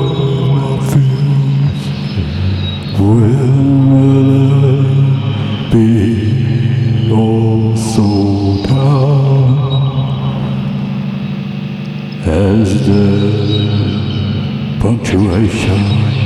my fears will be also done as the punctuation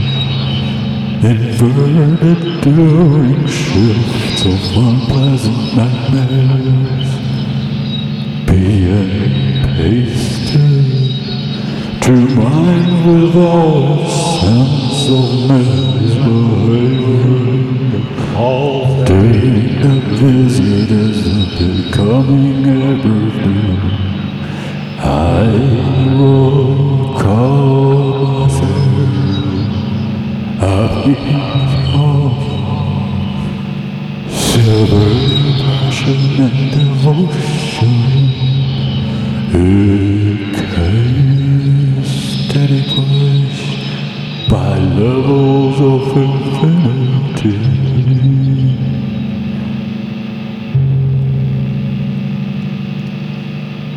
inverted during shifts of unpleasant nightmares being pasted to mine with all sense of misbehavior. Dating the visitors are becoming everything. I will call myself a heap of silver passion and devotion. It came steady.